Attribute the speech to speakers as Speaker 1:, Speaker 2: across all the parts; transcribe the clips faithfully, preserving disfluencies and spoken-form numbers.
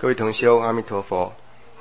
Speaker 1: 各位同修，阿弥陀佛。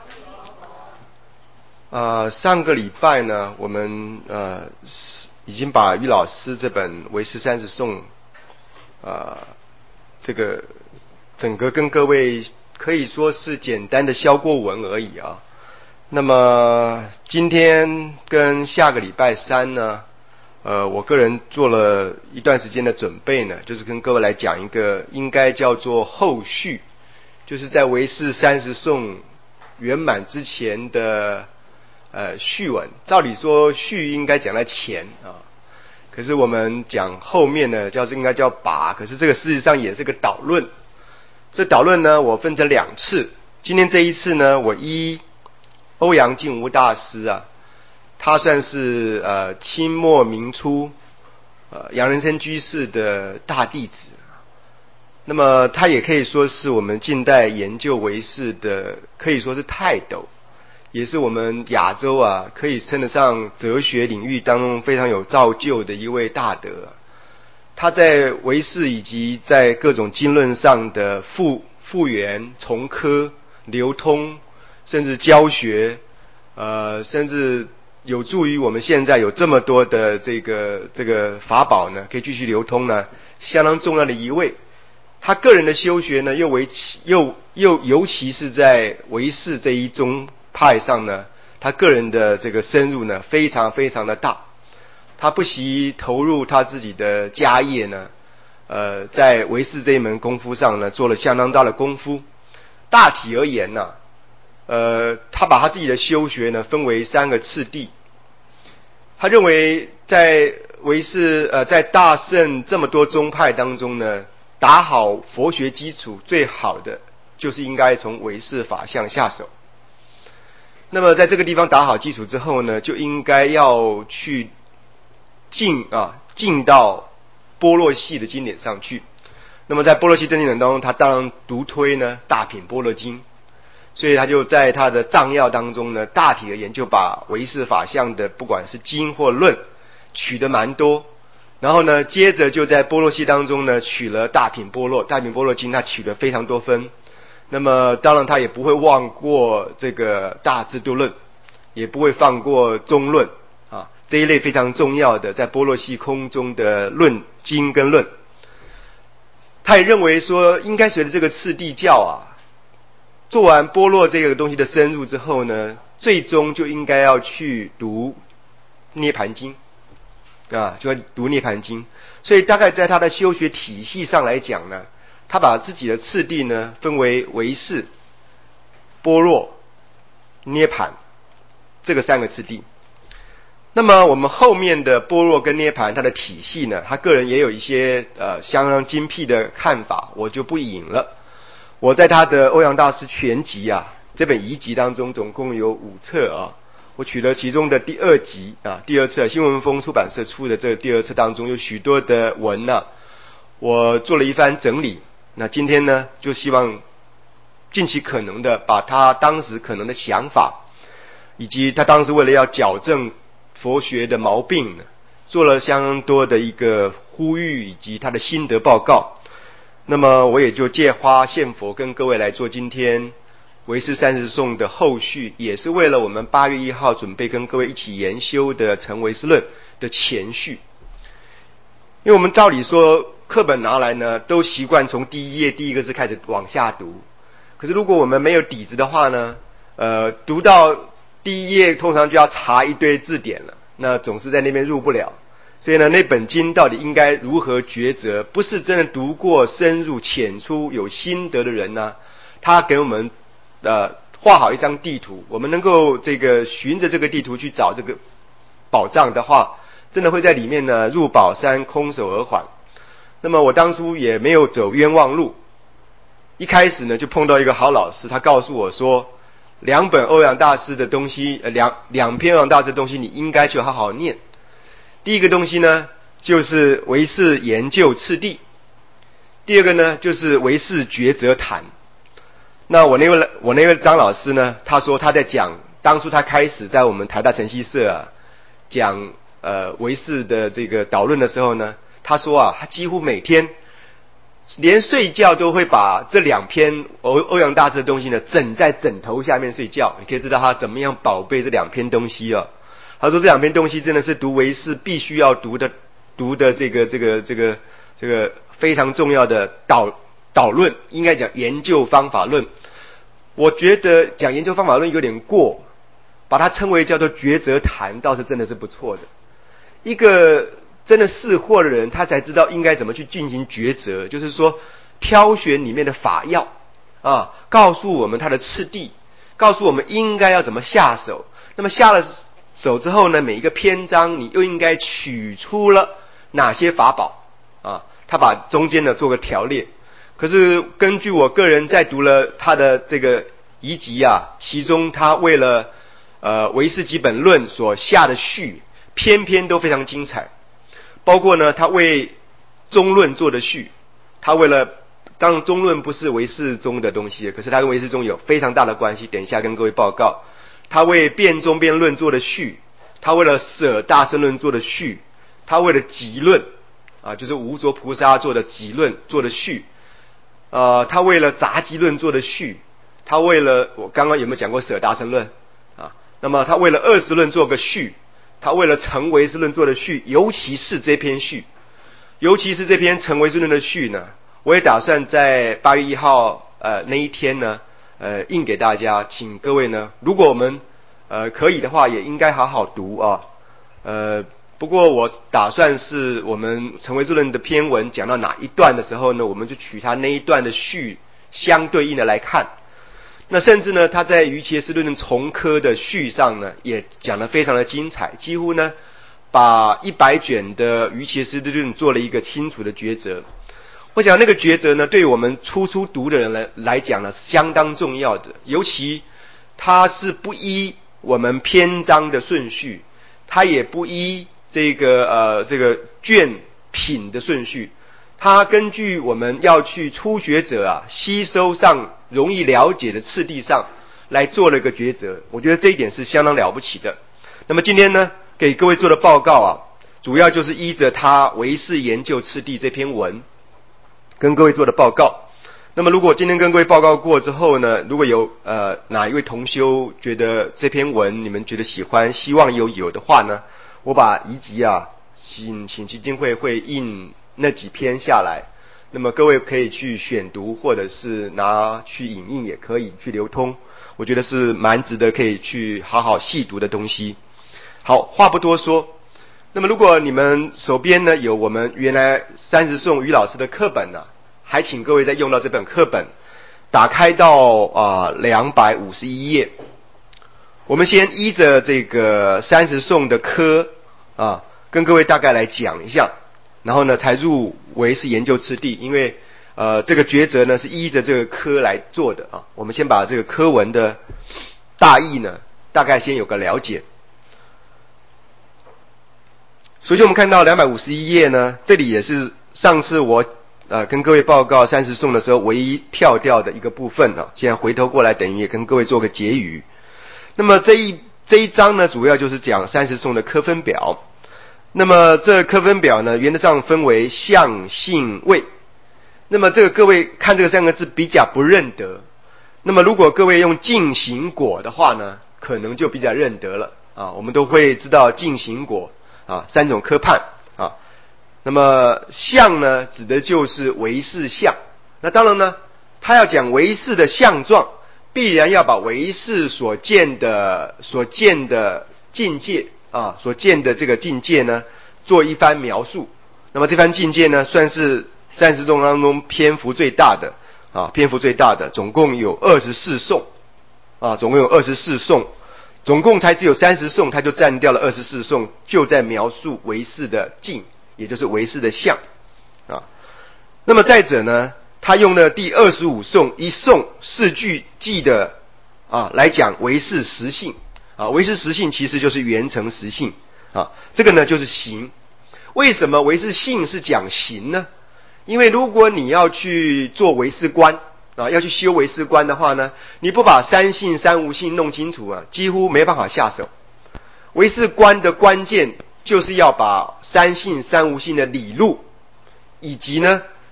Speaker 1: 呃，上个礼拜呢，我们呃已经把于老师这本《唯识三十颂》呃这个整个跟各位可以说是简单的消过文而已啊。那么今天跟下个礼拜三呢，呃，我个人做了一段时间的准备呢，就是跟各位来讲一个应该叫做后续，就是在唯识三十颂圆满之前的呃序文。照理说序应该讲在前啊，可是我们讲后面呢，叫是应该叫拔，可是这个事实上也是个导论。这导论呢，我分成两次。今天这一次呢，我依欧阳靖无大师啊，他算是呃清末明初呃杨人生居士的大弟子。那么他也可以说是我们近代研究唯识的，可以说是泰斗，也是我们亚洲啊可以称得上哲学领域当中非常有造就的一位大德。他在唯识以及在各种经论上的复复原、重科、流通，甚至教学，呃，甚至有助于我们现在有这么多的这个这个法宝呢，可以继续流通呢，相当重要的一位。他个人的修学呢，又为又又尤其是在唯识这一宗派上呢，他个人的这个深入呢，非常非常的大。他不惜投入他自己的家业呢，呃，在唯识这一门功夫上呢，做了相当大的功夫。大体而言呢，呃，他把他自己的修学呢，分为三个次第。他认为在唯识呃，在大乘这么多宗派当中呢，打好佛学基础最好的就是应该从唯识法相下手。那么在这个地方打好基础之后呢，就应该要去进啊进到般若系的经典上去。那么在般若系经典当中，他当然独推呢大品般若经，所以他就在他的藏要当中呢，大体而言就把唯识法相的不管是经或论取得蛮多。然后呢，接着就在般若系当中呢，取了大品般若，大品般若经他取了非常多分。那么当然他也不会忘过这个大智度论，也不会放过中论啊，这一类非常重要的在般若系空中的论经跟论。他也认为说，应该随着这个次第教啊，做完般若这个东西的深入之后呢，最终就应该要去读涅盘经啊，就要读涅盘经。所以大概在他的修学体系上来讲呢，他把自己的次第呢分为唯识、般若、涅盘这个三个次第。那么我们后面的般若跟涅盘它的体系呢，他个人也有一些呃相当精辟的看法，我就不引了。我在他的欧阳大师全集啊这本遗集当中，总共有五册啊，我取了其中的第二集啊，第二册新闻风出版社出的这第二册当中有许多的文呢、啊，我做了一番整理。那今天呢，就希望尽其可能的把他当时可能的想法，以及他当时为了要矫正佛学的毛病呢，做了相当多的一个呼吁以及他的心得报告。那么我也就借花献佛跟各位来做今天唯识三十颂的后续，也是为了我们八月一号准备跟各位一起研修的成唯识论的前序。因为我们照理说课本拿来呢，都习惯从第一页第一个字开始往下读，可是如果我们没有底子的话呢，呃，读到第一页通常就要查一堆字典了，那总是在那边入不了。所以呢，那本经到底应该如何抉择，不是真的读过深入浅出有心得的人呢，他给我们呃画好一张地图，我们能够这个循着这个地图去找这个宝藏的话，真的会在里面呢入宝山空手而返。那么我当初也没有走冤枉路，一开始呢就碰到一个好老师，他告诉我说，两本欧阳大师的东西，呃两两篇欧阳大师的东西你应该去好好念。第一个东西呢就是唯识研究次第，第二个呢就是唯识抉择谈。那我那位我那位张老师呢，他说他在讲当初他开始在我们台大晨曦社啊讲呃唯识的这个导论的时候呢，他说啊他几乎每天连睡觉都会把这两篇欧欧阳大智的东西呢枕在枕头下面睡觉。你可以知道他怎么样宝贝这两篇东西啊。他说这两篇东西真的是读唯识必须要读的读的这个这个这个这个非常重要的导导论，应该讲研究方法论。我觉得讲研究方法论有点过，把它称为叫做抉择谈，倒是真的是不错的。一个真的识货的人，他才知道应该怎么去进行抉择，就是说挑选里面的法要啊，告诉我们它的次第，告诉我们应该要怎么下手。那么下了手之后呢，每一个篇章你又应该取出了哪些法宝啊？他把中间呢做个条列。可是根据我个人在读了他的这个遗集啊，其中他为了呃唯识基本论所下的序，篇篇都非常精彩。包括呢，他为中论做的序，他为了当然中论不是唯识宗的东西，可是他跟唯识宗有非常大的关系，等一下跟各位报告。他为辩中辩论做的序，他为了舍大乘论做的序，他为了集论啊，就是无着菩萨做的集论做的序，呃，他为了杂集论做的序，他为了我刚刚有没有讲过舍大乘论啊？那么他为了二十论做个序。他为了成唯识论做的序，尤其是这篇序，尤其是这篇成唯识论的序呢，我也打算在八月一号呃那一天呢，呃印给大家，请各位呢，如果我们呃可以的话，也应该好好读啊。呃，不过我打算是我们成唯识论的篇文讲到哪一段的时候呢，我们就取他那一段的序相对应的来看。那甚至呢，他在瑜伽师论重科的序上呢，也讲得非常的精彩，几乎呢，把一百卷的瑜伽师论做了一个清楚的抉择。我想那个抉择呢，对我们初初读的人来来讲呢，相当重要的。尤其它是不依我们篇章的顺序，它也不依这个呃这个卷品的顺序。他根据我们要去初学者啊吸收上容易了解的次第上来做了一个抉择，我觉得这一点是相当了不起的。那么今天呢，给各位做的报告啊，主要就是依着他唯识研究次第这篇文跟各位做的报告。那么如果今天跟各位报告过之后呢，如果有呃哪一位同修觉得这篇文你们觉得喜欢，希望有有的话呢，我把遗集啊请请基金会会印那几篇下来，那么各位可以去选读，或者是拿去影印也可以去流通，我觉得是蛮值得可以去好好细读的东西。好，话不多说，那么如果你们手边呢有我们原来三十颂于老师的课本呢、啊，还请各位再用到这本课本，打开到啊两百五十一页，我们先依着这个三十颂的科啊，跟各位大概来讲一下。然后呢，才入唯识研究次第，因为呃这个抉择呢是依着这个科来做的啊。我们先把这个科文的大意呢，大概先有个了解。首先我们看到两百五十一页呢，这里也是上次我呃跟各位报告三十颂的时候唯一跳掉的一个部分啊。现在回头过来，等于也跟各位做个结语。那么这一这一章呢，主要就是讲三十颂的科分表。那么这科分表呢，原则上分为相、性、位。那么这个各位看这个三个字比较不认得。那么如果各位用净行果的话呢，可能就比较认得了啊。我们都会知道净行果啊三种科判啊。那么相呢，指的就是唯识相。那当然呢，他要讲唯识的相状，必然要把唯识所见的所见的境界。啊，所见的这个境界呢，做一番描述。那么这番境界呢，算是三十颂当中篇幅最大的啊，篇幅最大的，总共有二十四颂啊，总共有二十四颂，总共才只有三十颂，它就占掉了二十四颂，就在描述唯识的境，也就是唯识的相啊。那么再者呢，他用了第二十五颂一颂四句记的啊来讲唯识实性。啊，唯识实性其实就是缘成实性啊，这个呢就是行。为什么唯识性是讲行呢？因为如果你要去做唯识观啊，要去修唯识观的话呢，你不把三性三无性弄清楚啊，几乎没办法下手。唯识观的关键就是要把三性三无性的理路，以及呢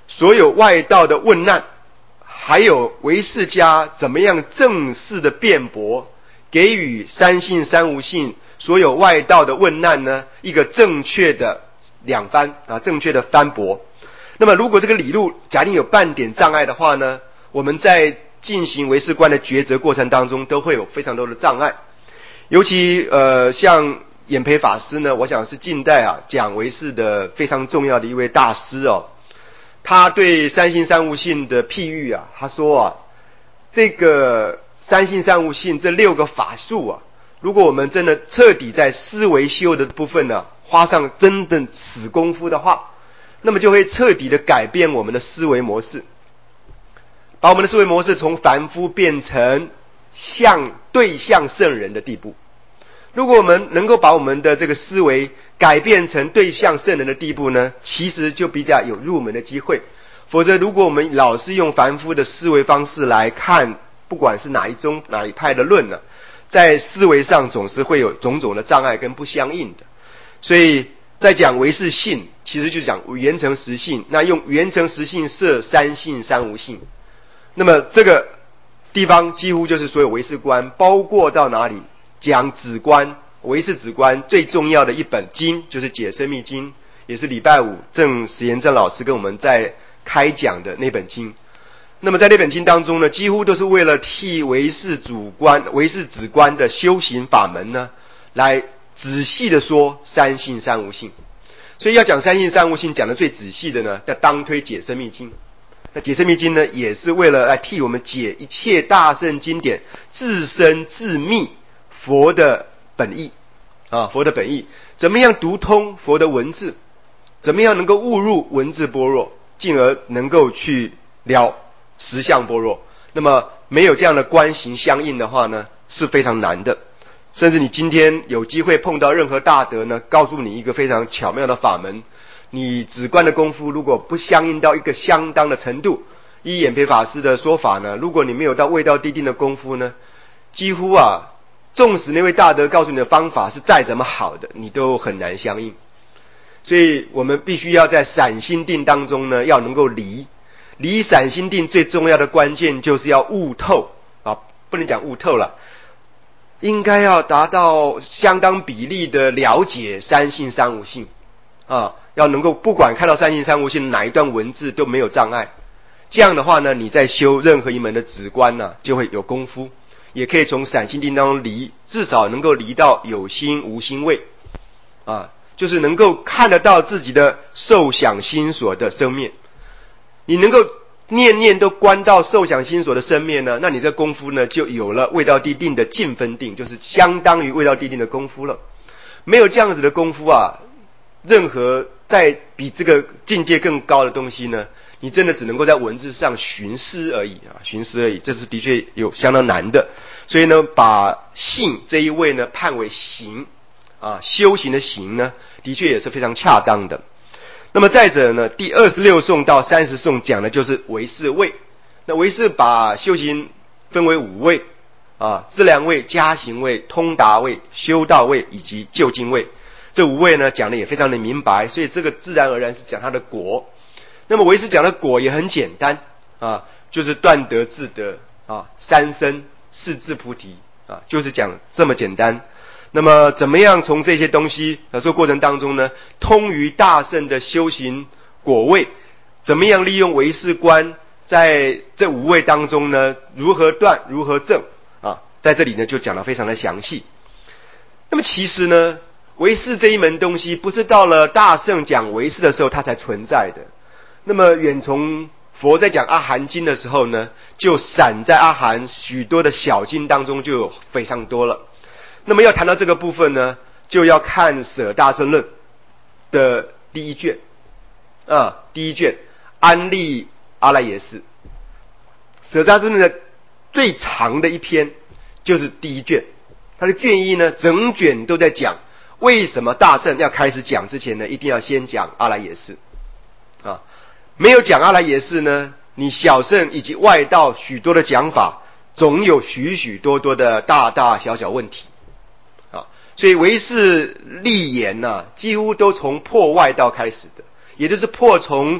Speaker 1: 所有外道的问难，还有唯识家怎么样正式的辩驳，给予三性三无性所有外道的问难呢一个正确的两翻啊，正确的翻驳。那么如果这个理路假定有半点障碍的话呢，我们在进行唯识观的抉择过程当中都会有非常多的障碍。尤其呃像演培法师呢，我想是近代啊讲唯识的非常重要的一位大师哦。他对三性三无性的譬喻啊，他说啊，这个三性三无性这六个法术啊，如果我们真的彻底在思维修的部分呢，花上真的死功夫的话，那么就会彻底的改变我们的思维模式，把我们的思维模式从凡夫变成向对象圣人的地步。如果我们能够把我们的这个思维改变成对象圣人的地步呢，其实就比较有入门的机会。否则如果我们老是用凡夫的思维方式来看，不管是哪一宗哪一派的论呢，在思维上总是会有种种的障碍跟不相应的。所以在讲唯识性，其实就讲缘成实性，那用缘成实性摄三性三无性。那么这个地方几乎就是所有唯识观，包括到哪里讲止观，唯识止观最重要的一本经就是解深密经，也是礼拜五郑石岩正老师跟我们在开讲的那本经。那么在那本经当中呢，几乎都是为了替唯识主观唯识止观的修行法门呢来仔细的说三性三无性。所以要讲三性三无性讲的最仔细的呢，叫当推解深密经。那解深密经呢，也是为了来替我们解一切大圣经典自深自密佛的本意啊，佛的本意，怎么样读通佛的文字，怎么样能够悟入文字般若，进而能够去了实相般若。那么没有这样的观行相应的话呢，是非常难的。甚至你今天有机会碰到任何大德呢，告诉你一个非常巧妙的法门，你止观的功夫如果不相应到一个相当的程度，依演培法师的说法呢，如果你没有到未到地定的功夫呢，几乎啊纵使那位大德告诉你的方法是再怎么好的，你都很难相应。所以我们必须要在散心定当中呢，要能够离离散心定最重要的关键就是要悟透啊，不能讲悟透了，应该要达到相当比例的了解三性三无性啊，要能够不管看到三性三无性哪一段文字都没有障碍。这样的话呢，你在修任何一门的止观呢，就会有功夫，也可以从散心定当中离，至少能够离到有心无心位啊，就是能够看得到自己的受想心所的生灭。你能够念念都观到受想心所的生灭呢，那你这功夫呢就有了未到地定的近分定，就是相当于未到地定的功夫了。没有这样子的功夫啊，任何在比这个境界更高的东西呢，你真的只能够在文字上寻思而已啊，寻思而已，这是的确有相当难的。所以呢，把性这一位呢判为行啊，修行的行呢，的确也是非常恰当的。那么再者呢，第二十六颂到三十颂讲的就是唯识位。那唯识把修行分为五位啊，自量位、加行位、通达位、修道位以及究竟位。这五位呢讲的也非常的明白，所以这个自然而然是讲它的果。那么唯识讲的果也很简单啊，就是断得自得啊，三生四智菩提啊，就是讲这么简单。那么怎么样从这些东西这个过程当中呢，通于大圣的修行果位，怎么样利用唯识观在这五位当中呢，如何断如何证啊，在这里呢就讲得非常的详细。那么其实呢，唯识这一门东西不是到了大圣讲唯识的时候它才存在的，那么远从佛在讲阿含经的时候呢，就散在阿含许多的小经当中就有非常多了。那么要谈到这个部分呢，就要看舍大乘论的第一卷啊，第一卷安立阿赖耶识。舍大乘论的最长的一篇就是第一卷，它的卷一呢，整卷都在讲为什么大乘要开始讲之前呢，一定要先讲阿赖耶识啊。没有讲阿赖耶识呢，你小乘以及外道许多的讲法，总有许许多多的大大小小问题啊。所以唯识立言呢、啊，几乎都从破外道开始的，也就是破从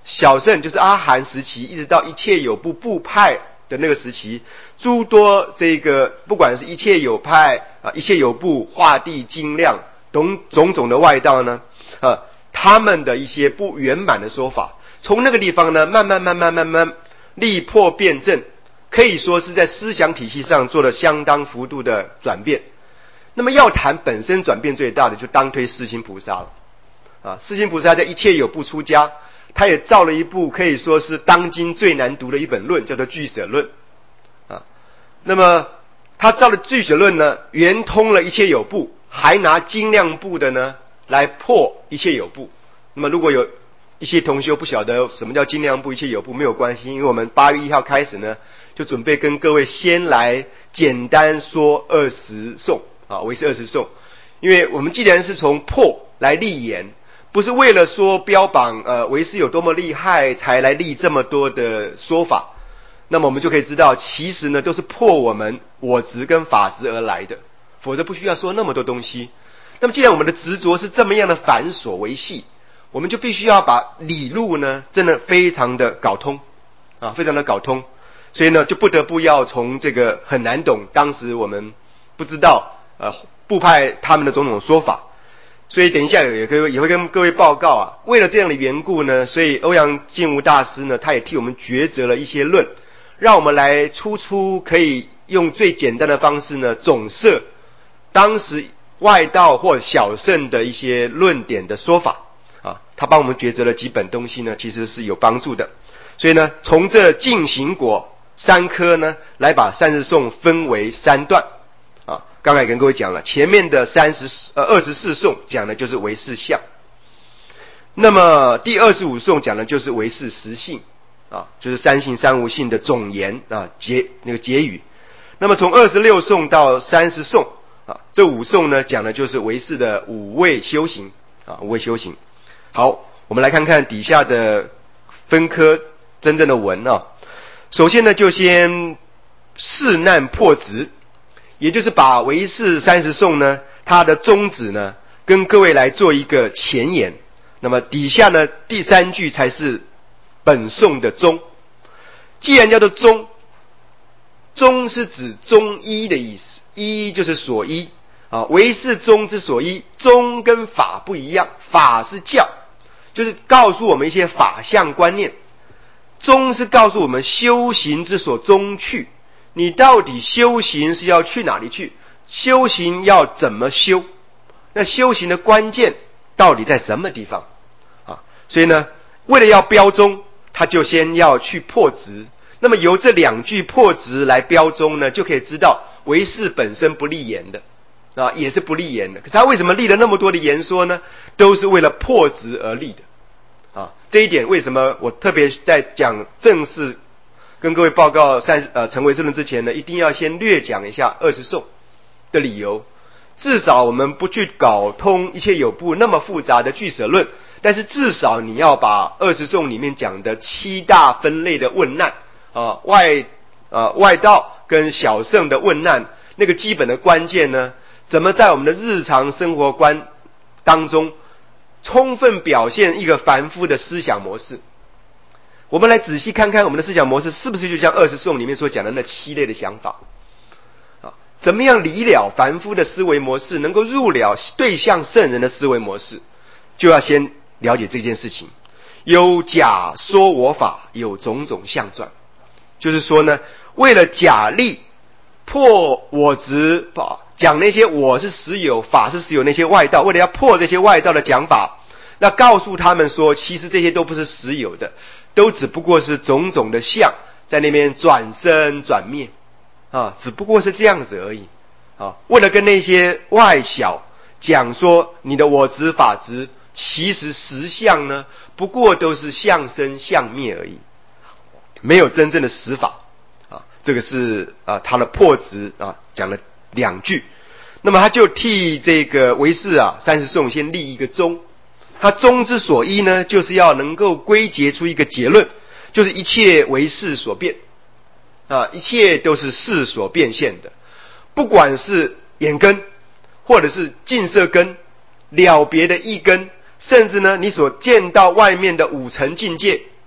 Speaker 1: 小乘就是阿含时期，一直到一切有部部派的那个时期，诸多这个不管是一切有派啊、一切有部、化地、精量种种种的外道呢，啊，他们的一些不圆满的说法，从那个地方呢，慢慢慢慢慢慢力破辩证，可以说是在思想体系上做了相当幅度的转变。那么要谈本身转变最大的，就当推世亲菩萨了。啊，世亲菩萨在一切有部出家，他也造了一部可以说是当今最难读的一本论，叫做俱舍论。啊，那么他造的俱舍论呢，圆通了一切有部，还拿精量部的呢来破一切有部。那么如果有一些同学不晓得什么叫精量部、一切有部，没有关系，因为我们八月一号开始呢，就准备跟各位先来简单说二十颂啊，唯识二十颂。因为我们既然是从破来立言，不是为了说标榜呃唯识有多么厉害才来立这么多的说法，那么我们就可以知道，其实呢都是破我们我执跟法执而来的，否则不需要说那么多东西。那么既然我们的执着是这么样的繁琐维系，我们就必须要把理路呢真的非常的搞通啊，非常的搞通。所以呢就不得不要从这个很难懂，当时我们不知道呃部派他们的种种说法。所以等一下也会也会跟各位报告啊，为了这样的缘故呢，所以欧阳靖无大师呢，他也替我们抉择了一些论，让我们来初初可以用最简单的方式呢，总摄当时外道或小乘的一些论点的说法啊，他帮我们抉择了几本东西呢，其实是有帮助的。所以呢，从这净行果三科呢，来把三十颂分为三段。啊，刚才也跟各位讲了，前面的三十呃二十四颂讲的就是唯识相，那么第二十五颂讲的就是唯识实性，啊，就是三性三无性的总言啊结那个结语。那么从二十六颂到三十颂啊，这五颂呢讲的就是唯识的五位修行啊，五位修行。好，我们来看看底下的分科真正的文啊。首先呢，就先释难破执。也就是把唯识三十颂呢，它的宗旨呢，跟各位来做一个前言。那么底下呢，第三句才是本颂的宗。既然叫做宗，宗是指宗依的意思，依就是所依啊。唯识宗之所依，宗跟法不一样，法是教，就是告诉我们一些法相观念；宗是告诉我们修行之所终去。你到底修行是要去哪里去？修行要怎么修？那修行的关键到底在什么地方啊？所以呢，为了要标宗，他就先要去破执。那么由这两句破执来标宗呢，就可以知道唯识本身不立言的啊，也是不立言的。可是他为什么立了那么多的言说呢？都是为了破执而立的啊。这一点为什么我特别在讲正式跟各位报告三呃成唯识论之前呢，一定要先略讲一下二十颂的理由。至少我们不去搞通一切有部那么复杂的俱舍论，但是至少你要把二十颂里面讲的七大分类的问难啊、呃、外呃外道跟小乘的问难那个基本的关键呢，怎么在我们的日常生活观当中充分表现一个凡夫的思想模式。我们来仔细看看我们的思想模式是不是就像二十颂里面所讲的那七类的想法啊？怎么样离了凡夫的思维模式，能够入了对象圣人的思维模式，就要先了解这件事情。有假说我法，有种种相传，就是说呢，为了假立破我执，讲那些我是实有，法是实有那些外道，为了要破这些外道的讲法，那告诉他们说，其实这些都不是实有的，都只不过是种种的相在那边转生转灭啊，只不过是这样子而已啊。为了跟那些外小讲说你的我执法执，其实实相呢，不过都是相生相灭而已，没有真正的实法啊。这个是啊他的破执啊讲了两句。那么他就替这个唯识啊三十颂先立一个宗。他宗之所依呢，就是要能够归结出一个结论，就是一切为事所变啊，一切都是事所变现的，不管是眼根，或者是净色根、了别的意根，甚至呢你所见到外面的五层境界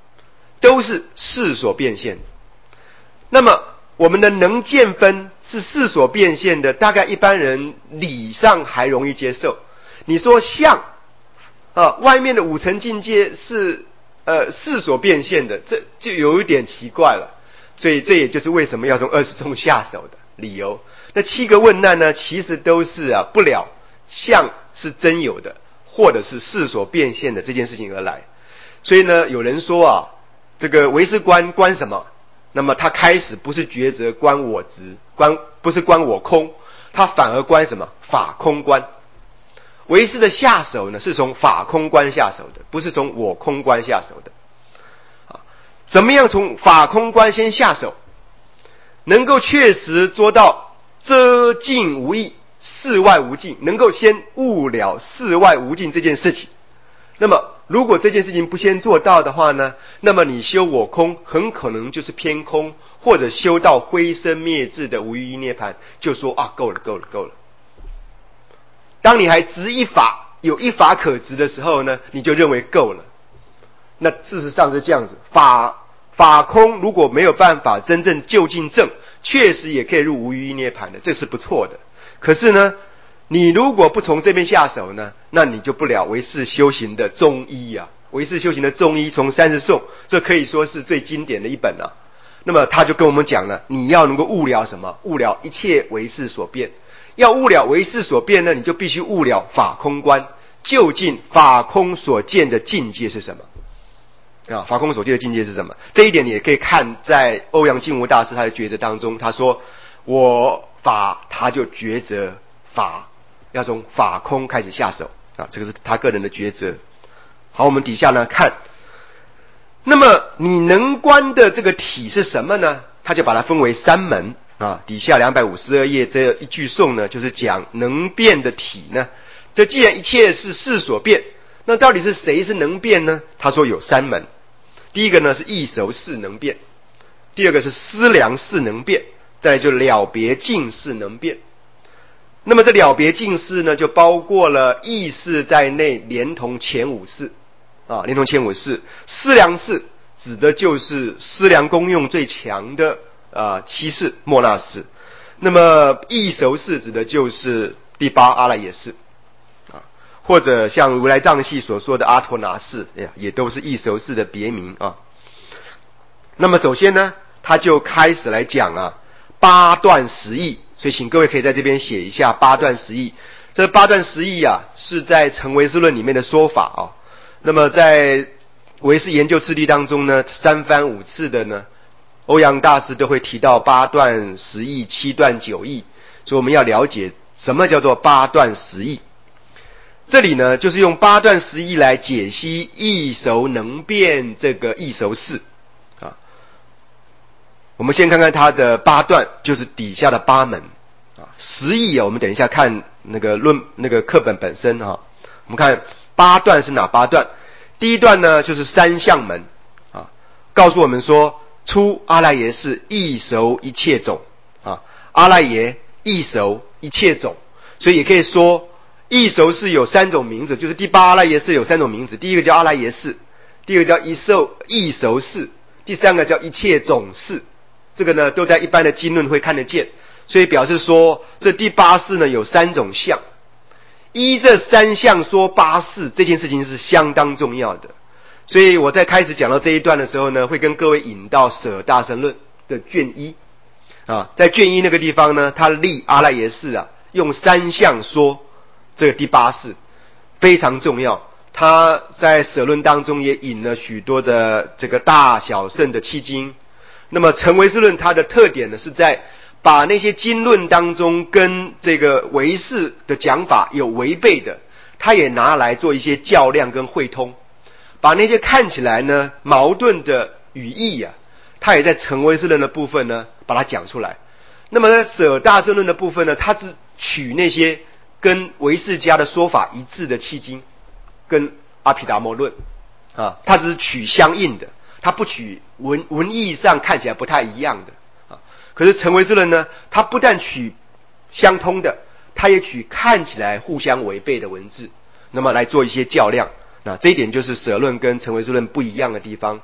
Speaker 1: 都是事所变现。那么我们的能见分是事所变现的，大概一般人理上还容易接受。你说相啊，外面的五层境界是呃事所变现的，这就有一点奇怪了。所以这也就是为什么要从二十种下手的理由。那七个问难呢，其实都是啊不了相是真有的，或者是事所变现的这件事情而来。所以呢，有人说啊，这个唯识观观什么？那么他开始不是抉择观我执，观不是观我空，他反而观什么？法空观。唯识的下手呢，是从法空观下手的，不是从我空观下手的。啊，怎么样从法空观先下手，能够确实做到遮境无异，事外无境，能够先悟了事外无境这件事情。那么如果这件事情不先做到的话呢，那么你修我空很可能就是偏空，或者修到灰生灭智的无余一涅槃，就说啊够了够了够了。当你还执一法，有一法可执的时候呢，你就认为够了。那事实上是这样子，法法空如果没有办法真正就近正，确实也可以入无余一涅槃的，这是不错的。可是呢，你如果不从这边下手呢，那你就不了唯识修行的中医啊。唯识修行的中医从三十颂，这可以说是最经典的一本啊。那么他就跟我们讲了，你要能够悟了什么？悟了一切唯识所变。要悟了唯识所变呢，你就必须悟了法空观，究竟法空所见的境界是什么啊？法空所见的境界是什么？这一点你也可以看在欧阳靖无大师他的抉择当中，他说我法，他就抉择法，要从法空开始下手啊，这个是他个人的抉择。好，我们底下呢看，那么你能观的这个体是什么呢？他就把它分为三门啊。底下两百五十二页这一句颂呢，就是讲能变的体呢。这既然一切是事所变，那到底是谁是能变呢？他说有三门，第一个呢是异熟事能变，第二个是思量事能变，再来就了别境事能变。那么这了别境事呢，就包括了意识在内，连同前五事啊，连同前五事。思量事指的就是思量功用最强的啊七事末那识。那么异熟事指的就是第八阿赖耶识啊，或者像如来藏系所说的阿陀那识，也都是异熟事的别名啊。那么首先呢，他就开始来讲啊八段十义。所以请各位可以在这边写一下八段十义。这八段十义啊，是在《成唯识论》里面的说法啊。那么在唯识研究次第当中呢，三番五次的呢，欧阳大师都会提到八段十义、七段九义。所以我们要了解什么叫做八段十义。这里呢，就是用八段十义来解析异熟能变这个异熟事。我们先看看它的八段，就是底下的八门啊。十义啊，我们等一下看那个论那个课本本身啊。我们看八段是哪八段？第一段呢，就是三相门啊，告诉我们说，出阿赖耶识异熟一切种啊，阿赖耶异熟一切种，所以也可以说异熟是有三种名字，就是第八阿赖耶识有三种名字，第一个叫阿赖耶识，第二个叫一受异熟识，第三个叫一切种识。这个呢，都在一般的经论会看得见，所以表示说，这第八识呢有三种相，依这三相说八识，这件事情是相当重要的。所以我在开始讲到这一段的时候呢，会跟各位引到《舍大乘论》的卷一啊，在卷一那个地方呢，他立阿赖耶识啊，用三相说这个第八识非常重要。他在舍论当中也引了许多的这个大小乘的契经。那么成唯识论它的特点呢，是在把那些经论当中跟这个唯识的讲法有违背的，他也拿来做一些较量跟汇通，把那些看起来呢矛盾的语义啊，他也在成唯识论的部分呢把它讲出来。那么在舍大乘论的部分呢，他只取那些跟唯识家的说法一致的契经，跟阿毗达摩论啊，他只是取相应的，他不取文文义上看起来不太一样的啊。可是成唯识论呢，他不但取相通的，他也取看起来互相违背的文字，那么来做一些较量。那这一点就是舍论跟成唯识论不一样的地方。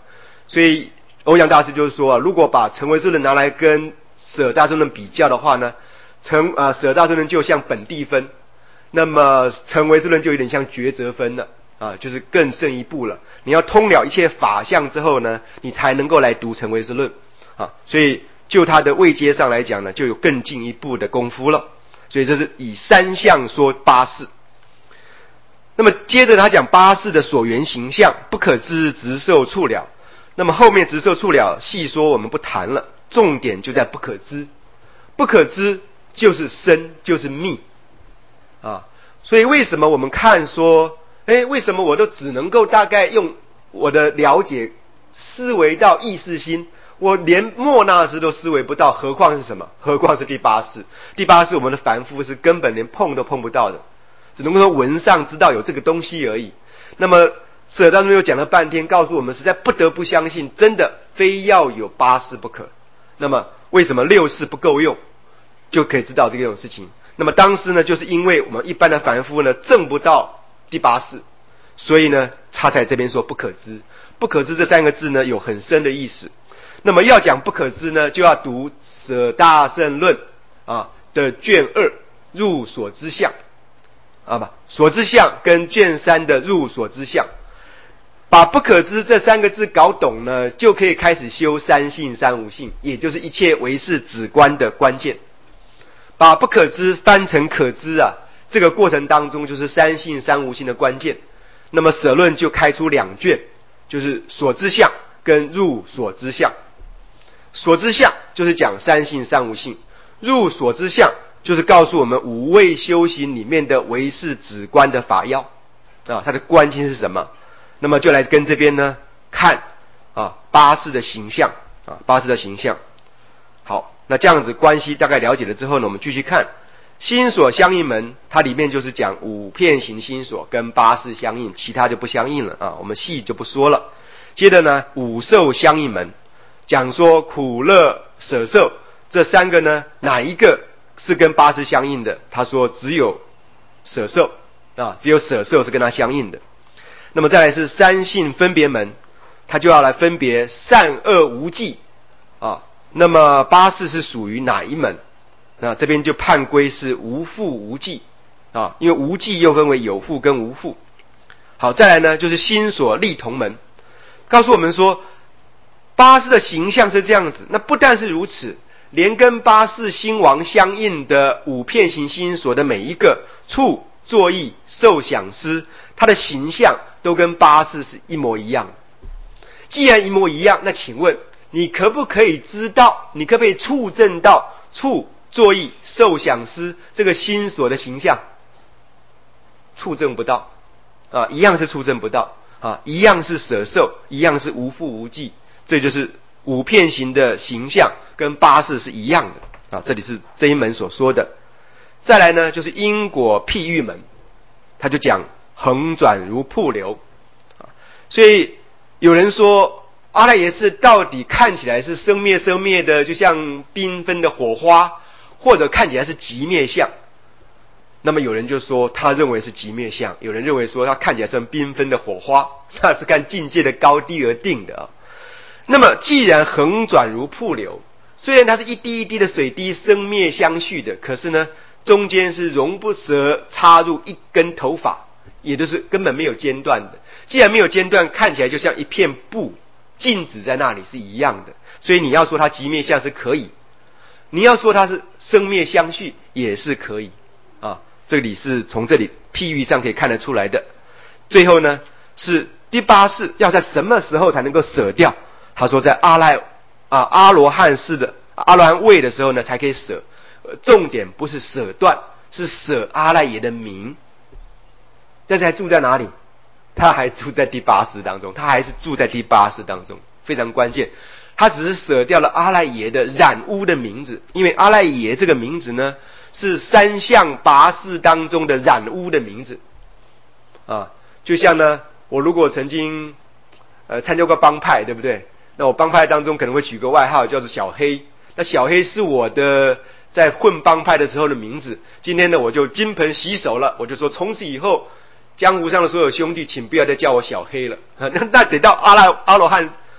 Speaker 1: 所以欧阳大师就是说啊，如果把成唯识论拿来跟舍大乘论比较的话呢，成啊舍大乘论就像本地分，那么成唯识论就有点像抉择分了啊，就是更胜一步了。你要通了一切法相之后呢，你才能够来读成唯识论啊。所以就它的位阶上来讲呢，就有更进一步的功夫了。所以这是以三相说八事。那么接着他讲八事的所缘形象，不可知、直受、触了。那么后面直受触了细说我们不谈了，重点就在不可知。不可知就是深，就是密啊。所以为什么我们看说，哎，为什么我都只能够大概用我的了解思维到意识心，我连末那识都思维不到，何况是什么？何况是第八识？第八识我们的凡夫是根本连碰都碰不到的，只能够说文上知道有这个东西而已。那么舍大乘又讲了半天，告诉我们实在不得不相信，真的非要有八识不可。那么为什么六识不够用？就可以知道这种事情。那么当时呢，就是因为我们一般的凡夫呢证不到第八识，所以呢他在这边说不可知。不可知这三个字呢有很深的意思。那么要讲不可知呢，就要读舍大乘论啊的卷二入所知相啊不所知相跟卷三的入所知相。把不可知这三个字搞懂呢，就可以开始修三性三无性，也就是一切唯识止观的关键。把不可知翻成可知啊，这个过程当中就是三性三无性的关键。那么舍论就开出两卷，就是所知相跟入所知相。所知相就是讲三性三无性，入所知相就是告诉我们五位修行里面的唯识止观的法要啊，它的关键是什么？那么就来跟这边呢看啊八识的形象啊八识的形象。好，那这样子关系大概了解了之后呢，我们继续看心所相应门，它里面就是讲五片行心所跟八识相应，其他就不相应了啊，我们细就不说了。接着呢五受相应门，讲说苦乐舍受这三个呢哪一个是跟八识相应的？他说只有舍受啊，只有舍受是跟它相应的。那么再来是三性分别门，他就要来分别善恶无记啊。那么八识是属于哪一门？那这边就判归是无覆无记啊，因为无记又分为有覆跟无覆。好，再来呢就是心所立同门，告诉我们说八识的形象是这样子。那不但是如此，连跟八识心王相应的五片行心所的每一个处作意受想思，它的形象都跟八识是一模一样的。既然一模一样，那请问你可不可以知道，你可不可以触证到处作意受想思这个心所的形象？触证不到啊，一样是触证不到啊，一样是舍受，一样是无覆无记。这就是五片行的形象跟八识是一样的啊，这里是这一门所说的。再来呢就是因果譬喻门，他就讲横转如瀑流啊。所以有人说阿赖耶识到底看起来是生灭生灭的，就像缤纷的火花，或者看起来是极灭相。那么有人就说他认为是极灭相，有人认为说他看起来是缤纷的火花，那是看境界的高低而定的啊。那么既然横转如瀑流，虽然它是一滴一滴的水滴生灭相续的，可是呢中间是容不得插入一根头发，也就是根本没有间断的。既然没有间断，看起来就像一片布静止在那里是一样的。所以你要说它极灭相是可以，你要说它是生灭相续也是可以啊。这里是从这里譬喻上可以看得出来的。最后呢是第八识要在什么时候才能够舍掉？他说在阿赖啊阿罗汉识的阿罗汉位的时候呢才可以舍。重点不是舍断，是舍阿赖耶的名。但是还住在哪里？他还住在第八识当中，他还是住在第八识当中，非常关键。他只是舍掉了阿赖耶的染污的名字，因为阿赖耶这个名字呢是三相八识当中的染污的名字啊。就像呢我如果曾经呃参加过帮派，对不对？那我帮派当中可能会取个外号叫做小黑，那小黑是我的在混帮派的时候的名字。今天呢我就金盆洗手了，我就说从此以后江湖上的所有兄弟请不要再叫我小黑了。那那等到阿拉阿罗汉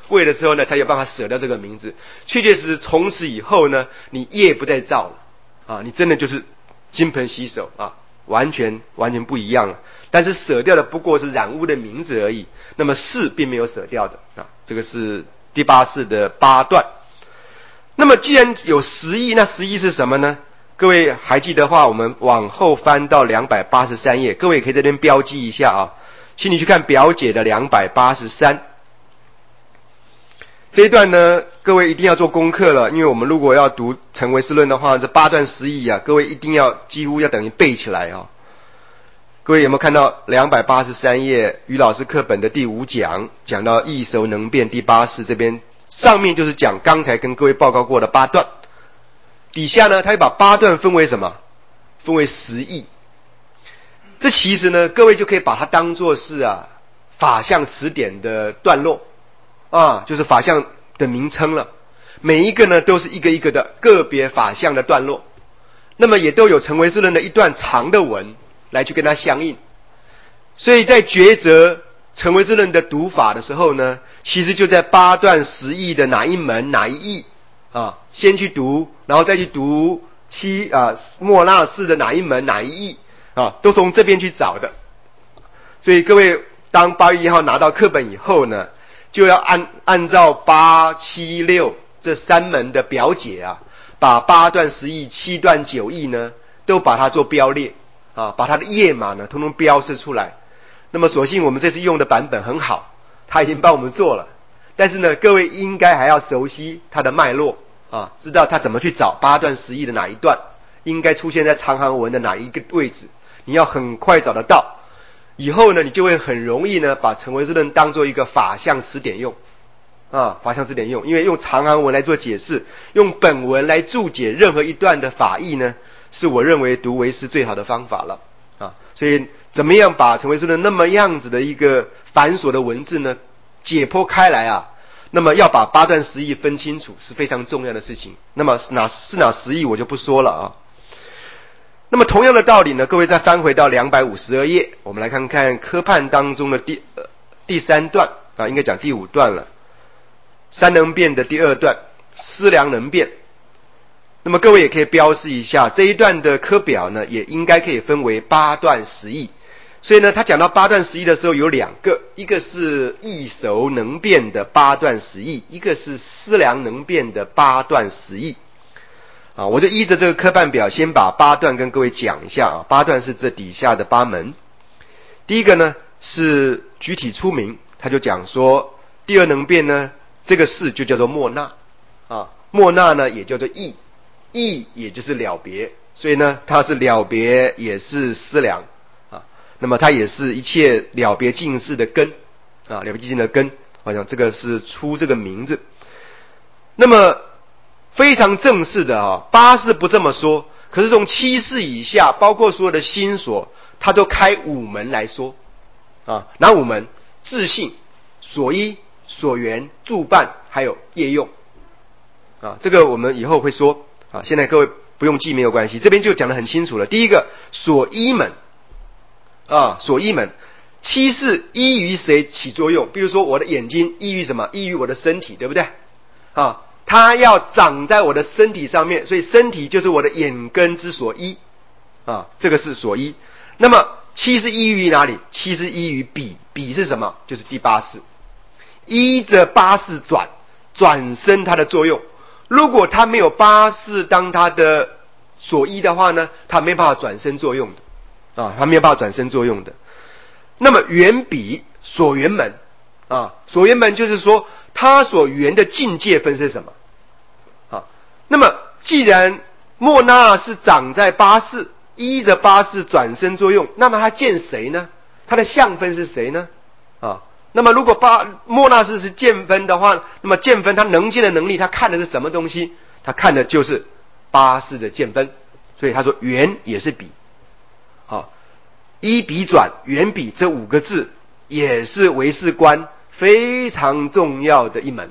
Speaker 1: 贵的时候呢，才有办法舍掉这个名字。确确实实从此以后呢，你业不再造了啊，你真的就是金盆洗手啊，完全完全不一样了。但是舍掉的不过是染污的名字而已，那么事并没有舍掉的啊。这个是第八世的八段。那么既然有十义，那十义是什么呢？各位还记得的话，我们往后翻到两百八十三页，各位可以在这边标记一下啊，请你去看表解的两百八十三。这一段呢，各位一定要做功课了，因为我们如果要读成唯识论的话，这八段十义啊，各位一定要几乎要等于背起来啊。各位有没有看到两百八十三页于老师课本的第五讲，讲到异熟能变第八式，这边上面就是讲刚才跟各位报告过的八段，底下呢他又把八段分为什么？分为十义。这其实呢，各位就可以把它当作是啊法相词典的段落啊，就是法相的名称了。每一个呢都是一个一个的个别法相的段落，那么也都有成唯识论的一段长的文来去跟它相应。所以在抉择成唯识论的读法的时候呢，其实就在八段十义的哪一门哪一义啊，先去读，然后再去读七啊莫那式的哪一门哪一义啊，都从这边去找的。所以各位当八月一号拿到课本以后呢，就要按按照八七六这三门的表解啊，把八段十义、七段九义呢，都把它做标列啊，把它的页码呢，通通标示出来。那么所幸我们这次用的版本很好，他已经帮我们做了。但是呢，各位应该还要熟悉它的脉络啊，知道他怎么去找八段十义的哪一段，应该出现在长行文的哪一个位置，你要很快找得到。以后呢，你就会很容易呢，把成唯识论当做一个法相词典用啊，法相词典用，因为用长行文来做解释，用本文来注解任何一段的法义呢，是我认为读唯识最好的方法了啊。所以怎么样把成唯识论那么样子的一个繁琐的文字呢解剖开来啊？那么要把八段十义分清楚是非常重要的事情。那么是哪是哪十义我就不说了啊。那么同样的道理呢，各位再翻回到两百五十二页，我们来看看科判当中的第、呃、第三段啊，应该讲第五段了。三能变的第二段，思量能变。那么各位也可以标示一下这一段的科表呢，也应该可以分为八段十义。所以呢，他讲到八段十义的时候有两个，一个是异熟能变的八段十义，一个是思量能变的八段十义。啊，我就依着这个科判表，先把八段跟各位讲一下啊。八段是这底下的八门。第一个呢是举体出名，他就讲说，第二能变呢，这个事就叫做莫那啊，莫那呢也叫做义，义也就是了别，所以呢，它是了别也是思量啊。那么它也是一切了别尽事的根啊，了别尽事的根，好像这个是出这个名字。那么非常正式的啊，八式不这么说，可是从七式以下，包括所有的心所，它都开五门来说啊。哪五门？自性、所依、所缘、助伴，还有业用啊。这个我们以后会说啊，现在各位不用记没有关系，这边就讲得很清楚了。第一个所依门啊，所依门，七式依于谁起作用？比如说我的眼睛依于什么？依于我的身体，对不对啊？它要长在我的身体上面，所以身体就是我的眼根之所依啊，这个是所依。那么七是依于哪里？七是依于比，比是什么？就是第八式，依着八式转，转生它的作用。如果它没有八式当它的所依的话呢，它没办法转生作用的啊，它没有办法转生作用的。那么缘比所缘门啊，所缘门就是说它所缘的境界分是什么？那么既然莫那是长在八识，依着八识转生作用，那么它见谁呢？它的相分是谁呢？啊，那么如果八莫那识是见分的话，那么见分它能见的能力，它看的是什么东西？它看的就是八识的见分。所以他说缘也是比，好，依比转缘比这五个字也是唯识观非常重要的一门。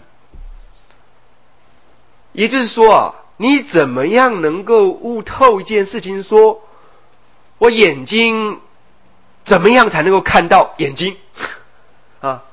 Speaker 1: 也就是说啊，你怎么样能够悟透一件事情，说我眼睛怎么样才能够看到眼睛啊？